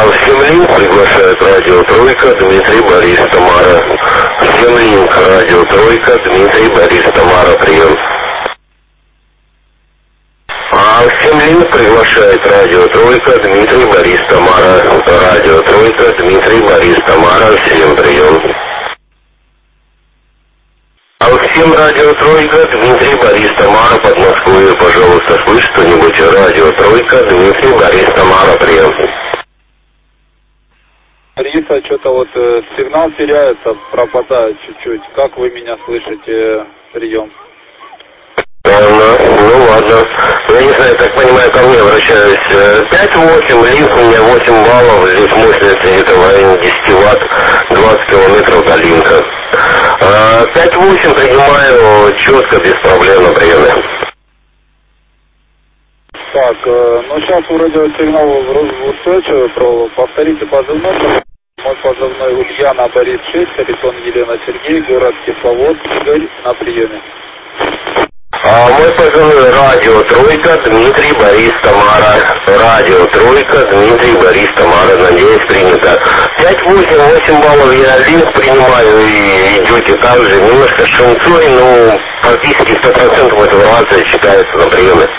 Семлинк приглашает радио «Тройка», Дмитрий, Борис, Тамара. Семлинк, радио «Тройка», Дмитрий, Борис, Тамара, прием. Семлинк приглашает радио «Тройка», Дмитрий, Борис, Тамара. Радио «Тройка», Дмитрий, Борис, Тамара, всем прием. Всем радио «Тройка», Дмитрий, Борис, Тамара, Подмосковье, пожалуйста, слышь что-нибудь? Радио «Тройка», Дмитрий, Борис, Тамара, прием. Риса, что-то вот сигнал теряется, пропадает чуть-чуть. Как вы меня слышите? Прием. Ну ладно. Я не знаю, так понимаю, ко мне обращаюсь. 5-8, линк у меня 8 баллов, здесь мощность где-то в районе 10 ватт, 20 километров до линка. 5-8 принимаю четко, без проблем на приеме. Так, ну сейчас вроде сигнал устойчивый, повторите позывной. Мой позывной Ульяна, Борис 6, Харитон Елена Сергей, город Кисловодск, Игорь, на приеме. Мой позывной радио «Тройка», Дмитрий, Борис, Тамара. Радио «Тройка», Дмитрий, Борис, Тамара. Надеюсь, принято. 5-8 баллов я линк принимаю, и идете там же. Немножко шумцой, но практически 100% этого рация читается на приеме.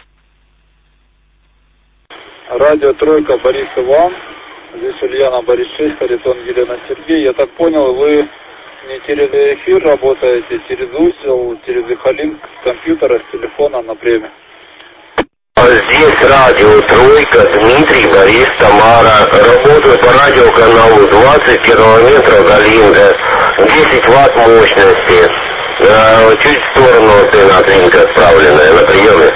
Радио «Тройка», Борис Иван. Здесь Ульяна, Борис 6, Харитон Елена Сергей. Я так понял, вы не через эфир работаете, через узел, через эхолинк с компьютера, с телефона на приеме. Здесь радио «Тройка», Дмитрий, Борис, Тамара. Работаю по радиоканалу 20 километров до линка, 10 ватт мощности. Чуть в сторону от линка отправленная на приеме.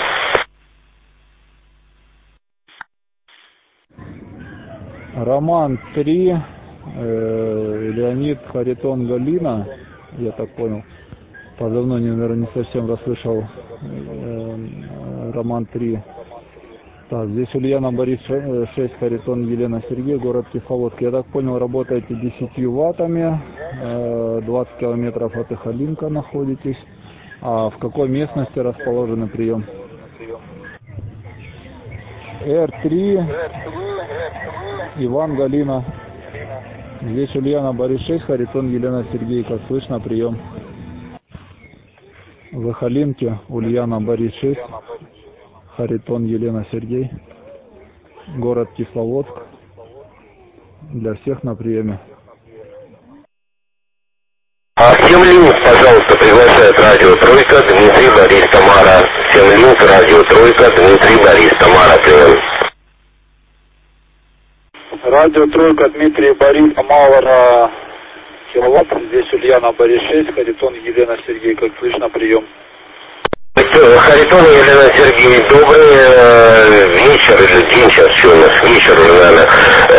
Роман 3, Леонид, Харитон, Галина, я так понял. Позывной, наверное, не совсем расслышал. Роман 3. Так, здесь Ульяна, Борис 6, Харитон, Елена Сергей, город Кисловодск. Я так понял, работаете 10 ваттами, 20 километров от эхолинка находитесь. А в какой местности расположен прием? Р3, Иван, Галина. Здесь Ульяна, Борис 6, Харитон, Елена Сергей. Как слышно, прием. В эхолинке Ульяна, Борис 6, Харитон, Елена Сергей. Город Кисловодск. Для всех на приеме. Семлинк, пожалуйста, приглашает радио «Тройка», Дмитрий, Борис, Тамара. Семлинк, радио «Тройка», Дмитрий, Борис, Тамара, прием. Радио «Тройка», Дмитрий, Борис, Тамара, киловатт. Здесь Ульяна, Борис 6, Харитон, Елена Сергей. Как слышно, прием. Харитон, Елена Сергей, добрый вечер или день сейчас, что у нас, вечер уже, наверное.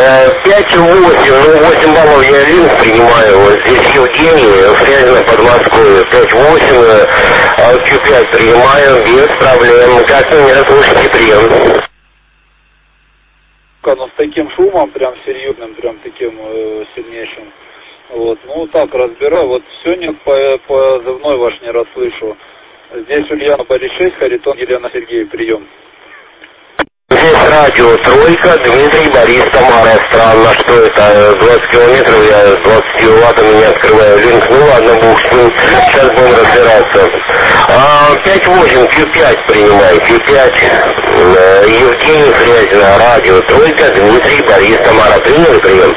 5-8, 8 баллов я линк принимаю. Вот здесь Евгений, Фрязино, Подмосковье, 5-8, Q5 принимаю, без проблем. Как вы меня слушаете, прием. Ну, с таким шумом, прям серьезным, прям таким сильнейшим. Вот, ну так, разбираю. Вот сегодня позывной ваш не расслышу. Здесь Ульяна, Борис 6, Харитон, Елена Сергей, прием. Здесь радио «Тройка», Дмитрий, Борис, Тамара. Странно, что это 20 километров, я с 20 ваттами не открываю линк. Ну ладно, бог с ним, сейчас будем разбираться. 5-8, Q5 принимаю, Q5. Евгений, Фрязино, радио «Тройка», Дмитрий, Борис, Тамара. Приняли прием?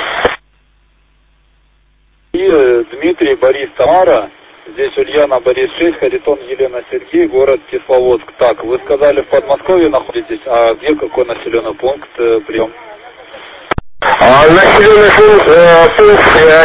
И Дмитрий, Борис, Тамара. Здесь Ульяна, Борис 6, Харитон, Елена Сергей, город Кисловодск. Так, вы сказали, в Подмосковье находитесь, а где какой населенный пункт, прием? Населенный пункт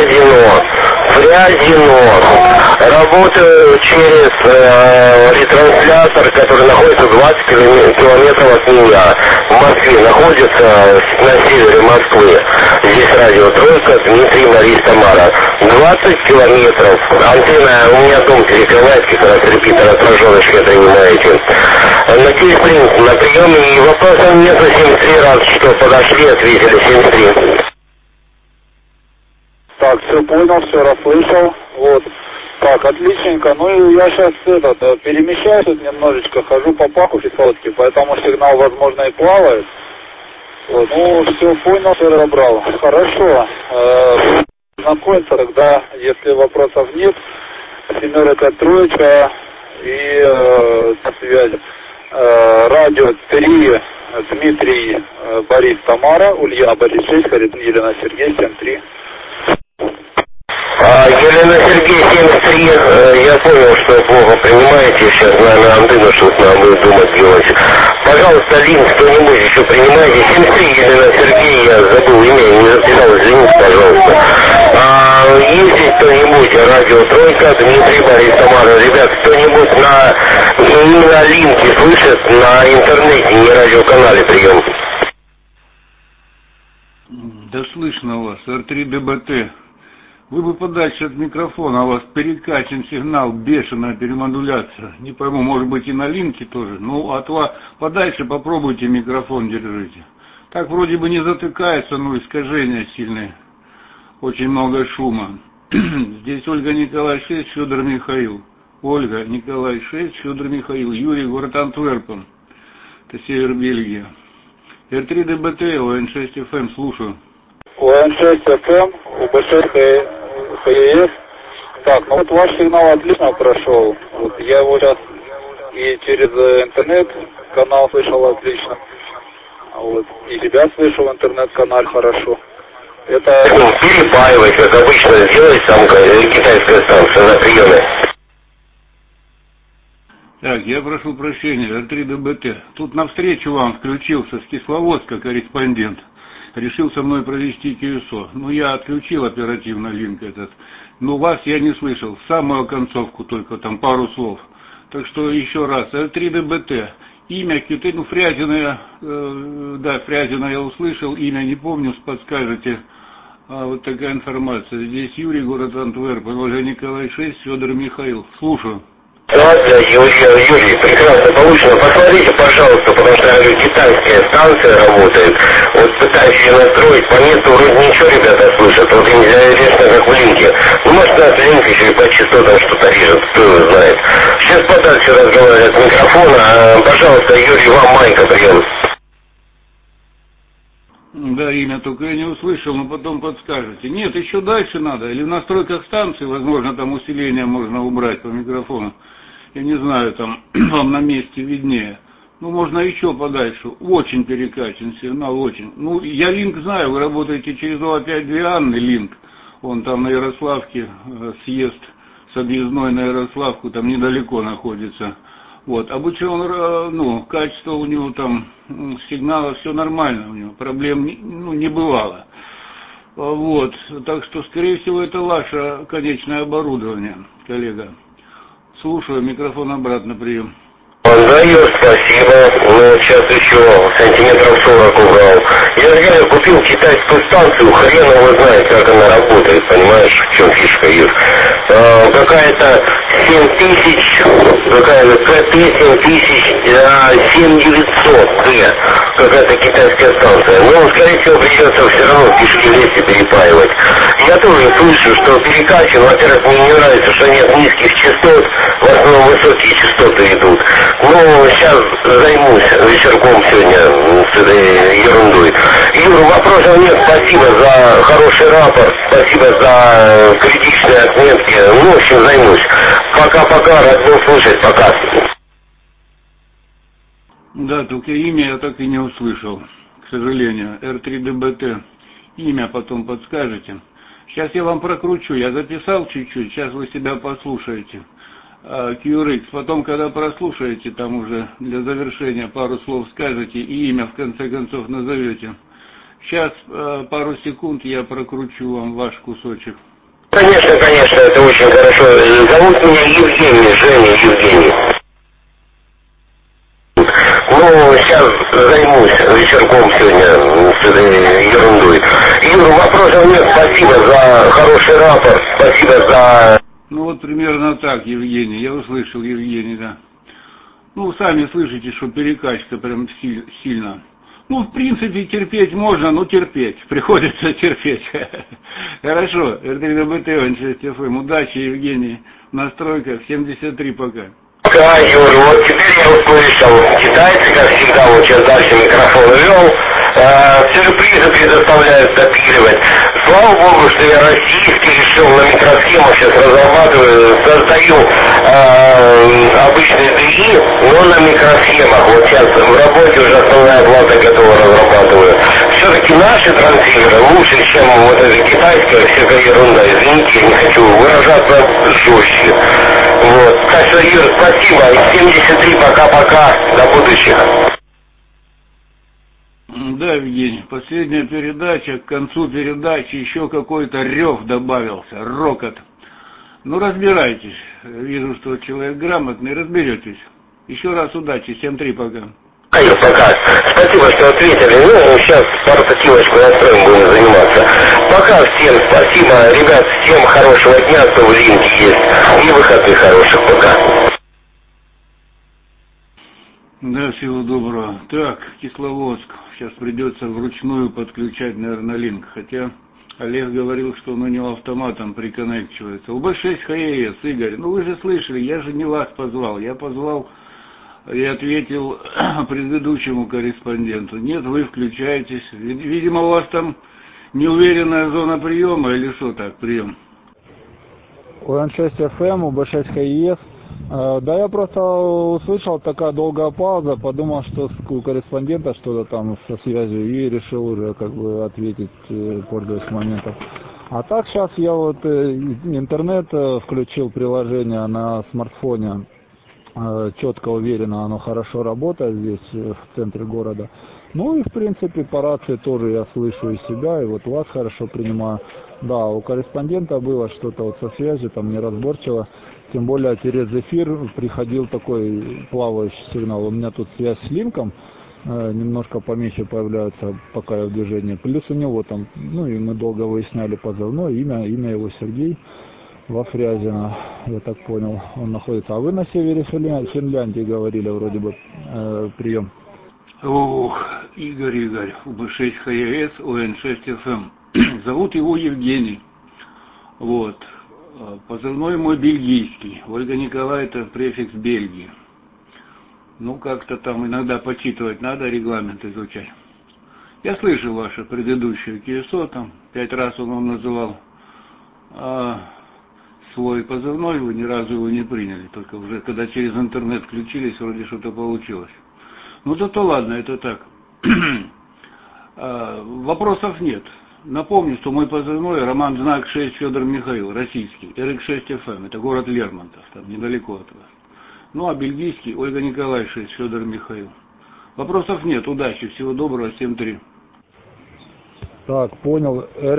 Фрязино. Работаю через ретранслятор, который находится 20 километров от меня. В Москве находится, на севере Москвы. Здесь радио «Тройка», Дмитрий, Борис, Тамара. 20 километров. Антенна, у меня дом перекрывает, как раз репитер отраженочкой принимаете. Надеюсь, принято на приеме, и вопросов нету. 73 раз, что подошли, ответили 73. Так, все понял, все расслышал. Вот. Так, отличненько. Ну и я сейчас перемещаюсь тут немножечко, хожу по паху Кисловодске, поэтому сигнал, возможно, и плавает. Вот, ну, все понял, все разобрал. Хорошо. Находится тогда, если вопросов нет, 7-3 и на связи. Радио 3, Дмитрий, Борис, Тамара, Ульяна, Борис 6, Харитон, Елена, Сергей, 7-3. Елена, Сергей, 73, я понял, что плохо принимаете, сейчас, наверное, антенну что-то надо будет думать делать. Пожалуйста, линк кто-нибудь еще принимайте. 73, Елена, Сергей, я забыл имя, не записал, извините, пожалуйста. Есть здесь кто-нибудь, радио Тройка, Дмитрий, Борис, Тамара, ребят, кто-нибудь на именно линке слышит на интернете, не радиоканале прием? Да слышно вас, R3DBT. Вы бы подальше от микрофона, у вас перекачан сигнал, бешеная перемодуляция. Не пойму, может быть и на линке тоже. Ну, от вас подальше попробуйте микрофон держите. Так вроде бы не затыкается, но искажения сильные. Очень много шума. Здесь Ольга Николай 6, Федор Михаил. Ольга Николай 6, Федор Михаил. Юрий, город Антверпен. Это север Бельгии. R3DBT, ОН6 FM, слушаю. ОН6 FM, УБ6 ХЕС. Так, ну вот ваш сигнал отлично прошел. Вот я его сейчас и через интернет-канал слышал отлично. Вот. И тебя слышу в интернет-канале хорошо. Это... Перепаивать, как обычно, сделать там китайская станция на приеме. Так, я прошу прощения, R3DBT. Тут навстречу вам включился с Кисловодска корреспондент. Решил со мной провести QSO. Ну, я отключил оперативно линк этот. Но вас я не слышал. Самую концовку только, там пару слов. Так что еще раз. R3DBT. Имя QT, ну, Фрязина, да, Фрязина я услышал. Имя не помню, подскажете. Вот такая информация. Здесь Юрий, город Антверпен. Ольга Николай 6, Федор Михаил. Слушаю. Ладно, Юрий, прекрасно получено. Посмотрите, пожалуйста, потому что, я говорю, китайская станция работает. Вот пытаюсь ее настроить, по месту вроде ничего ребята слышат. Вот интересно, как в линке. Ну, может, нас линк еще и по частотам что-то режет, кто его знает. Сейчас подальше разговаривать от микрофона. Пожалуйста, Юрий, вам майка прием. Да, имя только я не услышал, но потом подскажете. Нет, еще дальше надо. Или в настройках станции, возможно, там усиление можно убрать по микрофону. Я не знаю, там вам на месте виднее. Ну, можно еще подальше. Очень перекачан сигнал, очень. Ну, я линк знаю, вы работаете через ОА-5-2 Анны, линк. Он там на Ярославке, съезд с объездной на Ярославку, там недалеко находится. Вот, обучен, ну, качество у него там, сигнала, все нормально у него, проблем не бывало. Вот, так что, скорее всего, это ваше конечное оборудование, коллега. Слушаю, микрофон обратно, прием. Даю, спасибо. Ну, сейчас еще сантиметров 40 убрал. Я реально купил китайскую станцию, хрен его знает, как она работает, понимаешь, в чем фишка, Юр. Какая-то 7000, какая-то КТ-7900Д, какая-то китайская станция. Ну, скорее всего, придется все равно в кишки лезть и перепаивать. Я тоже слышу, что перекачан. Во-первых, мне не нравится, что нет низких частот, в основном высокие частоты идут. Ну, сейчас займусь вечерком сегодня с этой ерундой. Юр, вопросов нет, спасибо за хороший рапорт, спасибо за критичные отметки. Ну, в общем, займусь. Пока-пока, рад был слышать, пока. Да, только имя я так и не услышал, к сожалению. R3DBT. Имя потом подскажете. Сейчас я вам прокручу, я записал чуть-чуть, сейчас вы себя послушаете. QRX, потом, когда прослушаете, там уже для завершения пару слов скажете и имя в конце концов назовете. Сейчас пару секунд я прокручу вам ваш кусочек. Конечно, это очень хорошо. Зовут меня Евгений, Женя Евгений. Ну, сейчас займусь вечерком сегодня с этой ерундой. Юр, вопросов нет, спасибо за хороший рапорт, спасибо за... Ну вот примерно так, Евгений, я услышал, Евгений, да. Ну, сами слышите, что перекачка прям сильно. Ну, в принципе, терпеть можно, но терпеть, приходится терпеть. Хорошо, R3DBT, Н6 FM, удачи, Евгений, настройка 73 пока. Да, Юр, вот теперь я услышал. Китайцы, как всегда, вот сейчас дальше микрофон вел. сюрпризы предоставляют допиливать. Слава богу, что я российский, решил на микросхему сейчас разрабатываю, создаю обычные ДИ, но на микросхемах. Вот сейчас в работе уже основная плата готова, разрабатываю. Все-таки наши трансиверы лучше, чем вот эта китайская всякая ерунда. Извините, я не хочу выражаться жестче. Вот. Так что, Юр, спасибо. 73, пока-пока. До будущих. Да, Евгений, последняя передача, к концу передачи еще какой-то рев добавился, рокот. Ну, разбирайтесь. Вижу, что человек грамотный, разберетесь. Еще раз удачи, 7-3, пока. Пока. Спасибо, что ответили. Ну, сейчас портативочку настроим, будем заниматься. Пока всем спасибо. Ребят, всем хорошего дня, кто в линке есть. И выходных хороших. Пока. Да, всего доброго. Так, Кисловодск. Сейчас придется вручную подключать, наверное, линк. Хотя Олег говорил, что он у него автоматом приконнекчивается. УБ-6 ХЕС, Игорь. Ну вы же слышали, я же не вас позвал. Я позвал и ответил предыдущему корреспонденту. Нет, вы включаетесь. Видимо, у вас там неуверенная зона приема или что так, прием? УН6 ФМ, УБ6 ХЕС. Да, я просто услышал, такая долгая пауза, подумал, что у корреспондента что-то там со связью, и решил уже как бы ответить, пользуясь моментом. А так сейчас я вот интернет включил, приложение на смартфоне, четко, уверенно, оно хорошо работает здесь, в центре города. Ну и в принципе по рации тоже я слышу и себя, и вот вас хорошо принимаю. Да, у корреспондента было что-то вот со связью, там неразборчиво. Тем более через эфир приходил такой плавающий сигнал. У меня тут связь с линком, немножко поменьше появляется, пока я в движении. Плюс у него там, ну и мы долго выясняли позывной, имя его Сергей Вафрязина, я так понял, он находится. А вы на севере Финляндии говорили вроде бы, прием. Ох, Игорь, УБ6 ХЕС, ОН6 ФМ. Зовут его Евгений. Вот. Позывной мой бельгийский. Ольга Николаевна, это префикс Бельгии. Ну, как-то там иногда почитывать надо, регламент изучать. Я слышал ваше предыдущее КСО, там 5 раз он вам называл. А свой позывной вы ни разу его не приняли. Только уже когда через интернет включились, вроде что-то получилось. Ну, зато ладно, это так. Вопросов нет. Напомню, что мой позывной Роман Знак 6 Федор Михаил, российский, РХ6 ФМ, это город Лермонтов, там недалеко от вас. Ну а бельгийский Ольга Николаевна 6 Федор Михаил. Вопросов нет, удачи, всего доброго, 7-3. Так, понял,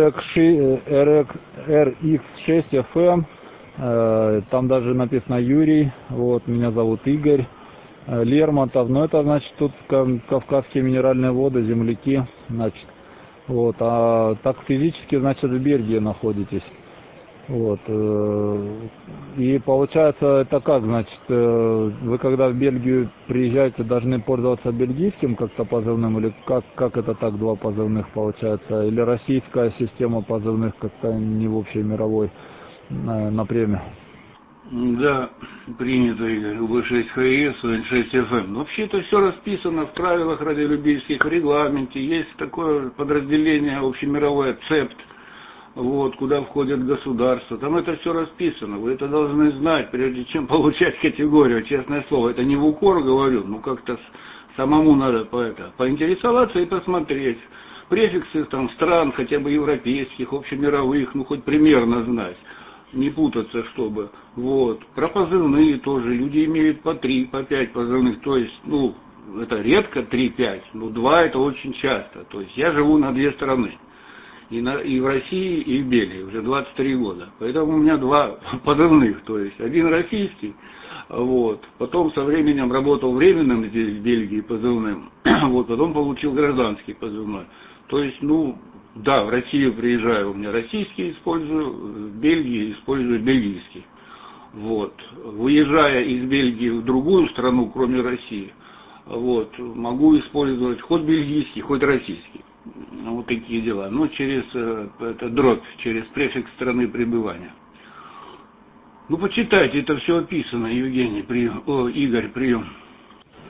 RX6 FM, там даже написано Юрий, вот, меня зовут Игорь, Лермонтов, но это значит тут Кавказские минеральные воды, земляки, значит. Вот, а так физически, значит, в Бельгии находитесь. Вот. И получается, это как, значит, вы когда в Бельгию приезжаете, должны пользоваться бельгийским как-то позывным, или как это так, два позывных получается? Или российская система позывных как-то не в общей мировой напряме? Да, принято, Игорь, УБ6 ХЕС, ОН6 ФМ. Вообще это все расписано в правилах радиолюбительских, в регламенте. Есть такое подразделение, общемировой ЦЕПТ, вот, куда входят государства. Там это все расписано. Вы это должны знать, прежде чем получать категорию. Честное слово, это не в укор говорю, но как-то самому надо поинтересоваться и посмотреть. Префиксы там стран, хотя бы европейских, общемировых, ну хоть примерно знать. Не путаться, чтобы. Вот. Про позывные тоже. Люди имеют по 3, по 5 позывных. То есть, ну, это редко 3-5, но 2 это очень часто. То есть я живу на 2 страны. И в России, и в Бельгии. Уже 23 года. Поэтому у меня 2 позывных. То есть один российский. Вот. Потом со временем работал временным здесь в Бельгии позывным. Вот. Потом получил гражданский позывной. То есть, ну, да, в Россию приезжаю, у меня российский использую, в Бельгии использую бельгийский. Вот. Выезжая из Бельгии в другую страну, кроме России, вот, могу использовать хоть бельгийский, хоть российский. Вот такие дела. Но через это дробь, через префикс страны пребывания. Ну, почитайте, это все описано, Евгений, Игорь, прием.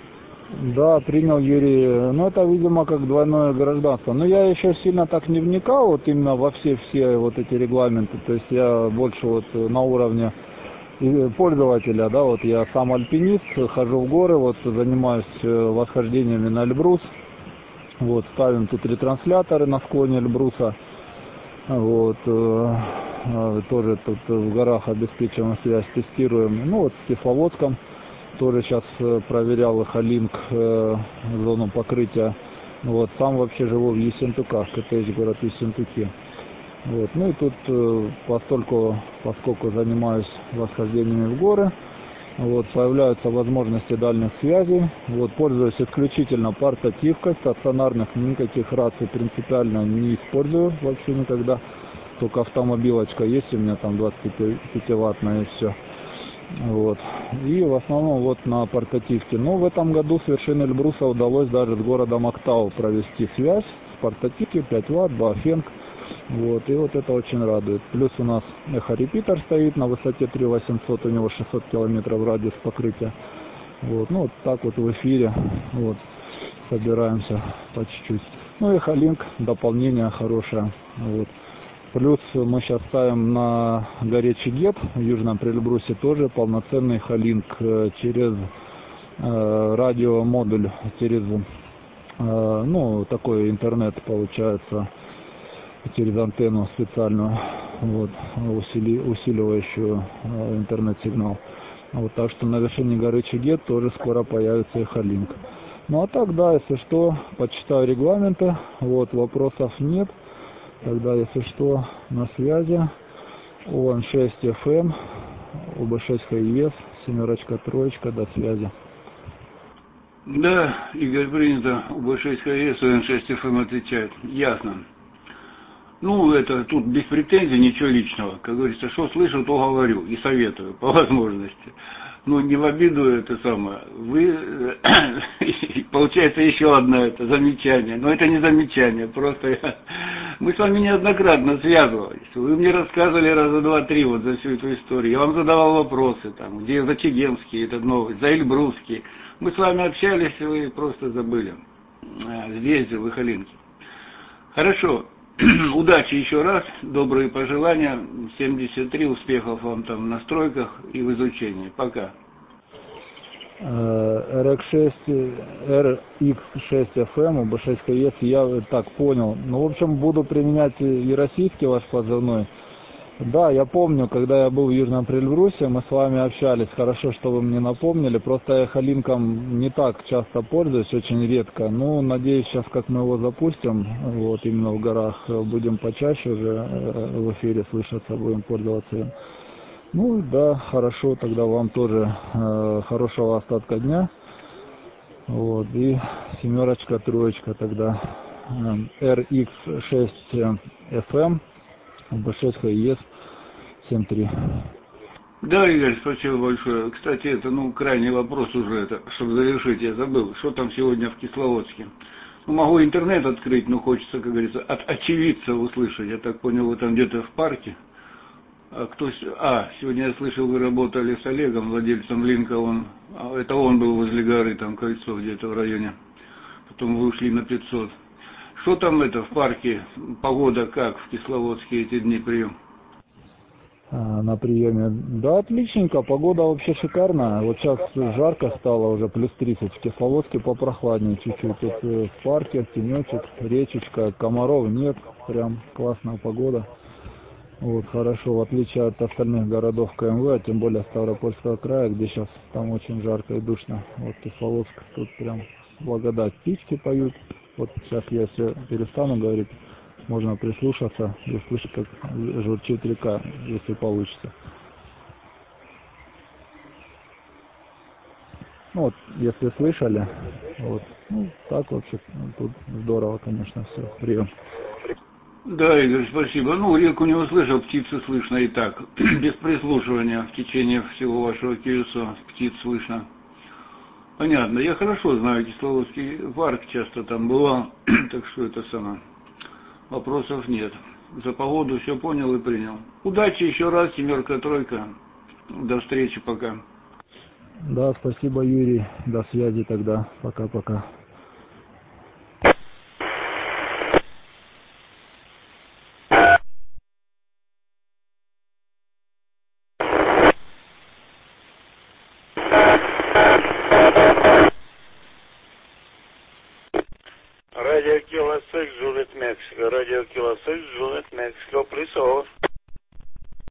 Да, принял, Юрий. Ну, это, видимо, как двойное гражданство. Но я еще сильно так не вникал вот именно во все вот эти регламенты. То есть я больше вот на уровне пользователя, да, вот я сам альпинист, хожу в горы, вот занимаюсь восхождениями на Эльбрус. Вот, ставим тут ретрансляторы на склоне Эльбруса. Вот, тоже тут в горах обеспечиваем связь, тестируем. Ну, вот в Кисловодском тоже сейчас проверял Халинг, зону покрытия. Вот, сам вообще живу в Ессентуках, это есть город Ессентуки. Вот, ну и тут, поскольку занимаюсь восхождениями в горы, вот, появляются возможности дальних связей. Вот, пользуюсь исключительно портативкой, стационарных никаких раций принципиально не использую вообще никогда. Только автомобилочка есть у меня там 25-ваттная и все. Вот. И в основном вот на портативке. Но в этом году с вершины Эльбруса удалось даже с городом Актау провести связь с портативки 5 Вт, Баофенг. Вот, и вот это очень радует. Плюс у нас эхорепитер стоит на высоте 3800, у него 600 километров радиус покрытия. Вот, ну вот так вот в эфире вот собираемся по чуть-чуть. Ну и Халинг, дополнение хорошее. Вот. Плюс мы сейчас ставим на горе Чигет в Южном Прельбрусе тоже полноценный Халинг через радиомодуль, через ну такой интернет получается, через антенну специальную, вот, усиливающую интернет-сигнал. Вот, так что на вершине горы Чигет тоже скоро появится и Халинг. Ну а так, да, если что, почитаю регламенты, вот, вопросов нет. Тогда, если что, на связи. ОН6 FM, ОБ6 ХИЕС, 7-3, до связи. Да, Игорь, принято. ОБ6 ХИЕС, ОН6 FM отвечает. Ясно. Ну, это тут без претензий, ничего личного. Как говорится, что слышу, то говорю и советую по возможности. Ну, не в обиду это самое. Вы, получается, еще одно это замечание. Но это не замечание, просто мы с вами неоднократно связывались. Вы мне рассказывали раза два-три вот за всю эту историю. Я вам задавал вопросы, там, где за Чегемский этот новый, за Эльбрусский. Мы с вами общались, и вы просто забыли. Здесь же, в Халинке. Хорошо. Удачи еще раз, добрые пожелания, 73, успехов вам там в настройках и в изучении. Пока. RX6, RX6 FM, B6 КС, я так понял. Ну, в общем, буду применять и российский ваш позывной. Да, я помню, когда я был в Южном Прельбрусе, мы с вами общались. Хорошо, что вы мне напомнили. Просто я Халинком не так часто пользуюсь, очень редко. Ну, надеюсь, сейчас, как мы его запустим, вот именно в горах, будем почаще уже в эфире слышаться, будем пользоваться им. Ну, да, хорошо, тогда вам тоже хорошего остатка дня. Вот, и 7-3 тогда. RX6 FM. B6 ХИЕС 7.3. Да, Игорь, спасибо большое. Кстати, это, крайний вопрос уже, это, чтобы завершить, я забыл. Что там сегодня в Кисловодске? Могу интернет открыть, но хочется, как говорится, от очевидца услышать. Я так понял, вы там где-то в парке. Сегодня я слышал, вы работали с Олегом, владельцем Линка, это он был возле горы, там кольцо где-то в районе. Потом вы ушли на 500. Что там в парке? Погода как в Кисловодске эти дни прием? На приеме. Да, отличненько. Погода вообще шикарная. Вот сейчас жарко стало, уже плюс 30. В Кисловодске попрохладнее чуть-чуть. Тут в парке тенечек, речечка, комаров нет. Прям классная погода. Вот, хорошо, в отличие от остальных городов КМВ, а тем более Ставропольского края, где сейчас там очень жарко и душно. Вот Кисловодск, тут прям благодать. Птички поют. Вот сейчас я все перестану говорить, можно прислушаться и услышать, как журчит река, если получится. Ну вот, если слышали, вот, так вообще, тут здорово, конечно, все, прием. Да, Игорь, спасибо. Реку не услышал, птицы слышно и так, без прислушивания в течение всего вашего QSO, птиц слышно. Понятно, я хорошо знаю Кисловодский парк, часто там бывал, так что это самое, вопросов нет. За погоду все понял и принял. Удачи еще раз, 7-3. До встречи, пока. Да, спасибо, Юрий. До связи тогда. Пока-пока. Radio Kilo 6, Juliet, Mexico. Radio Kilo 6, Juliet, Mexico. Please hold.